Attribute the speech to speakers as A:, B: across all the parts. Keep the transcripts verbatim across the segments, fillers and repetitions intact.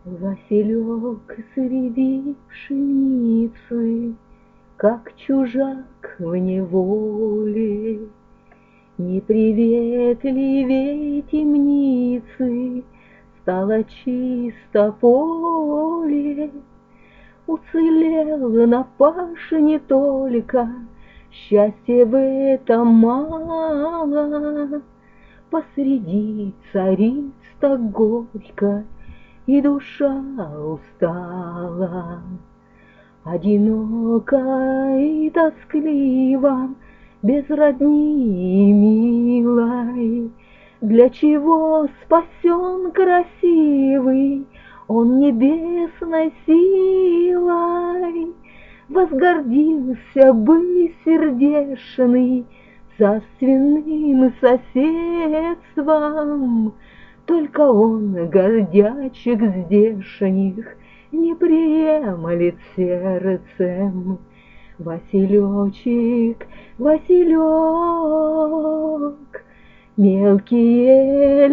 A: Василек среди пшеницы, как чужак в неволе, неприветливей темницы стало чисто поле. Уцелел на пашне только, счастья в этом мало. Посреди царит так горько, и душа устала. Одиноко и тоскливо, без родни и милой, для чего спасен красивый он небесной силой? Возгордился бы сердешный царственным соседством, только он, гордячек здешних, не приемлет сердцем. Василечек, Василек, мелкие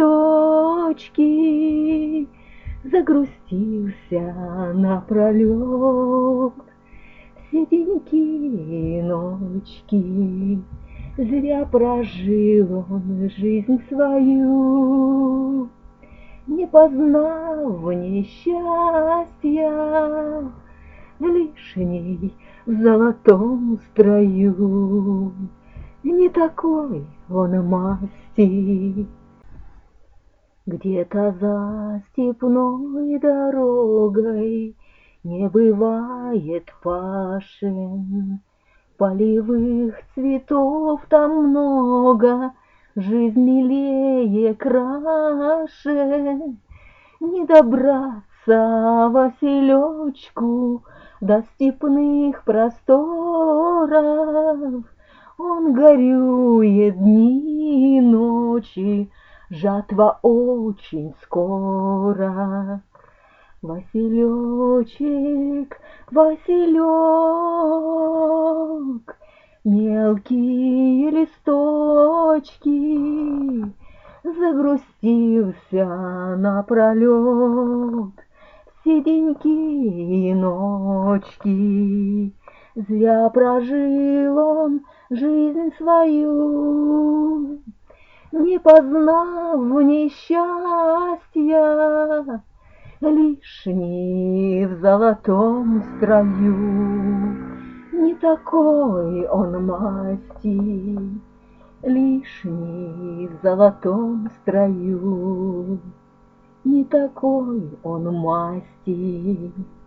A: листочки, загрустился напролет. Все деньки ночки, зря прожил он жизнь свою, не познав несчастья, лишний в золотом строю. Не такой он масти. Где-то за степной дорогой не бывает пашен, полевых цветов там много, жизнь милее краше. Не добраться Василечку до степных просторов, он горюет дни и ночи, жатва очень скоро. Василечек, Василек, мелкие листочки, загрустился напролет. Все деньки и ночки, зря прожил он жизнь свою, не познав несчастья, лишний в золотом строю. Не такой он масти, лишний в золотом строю. Не такой он масти.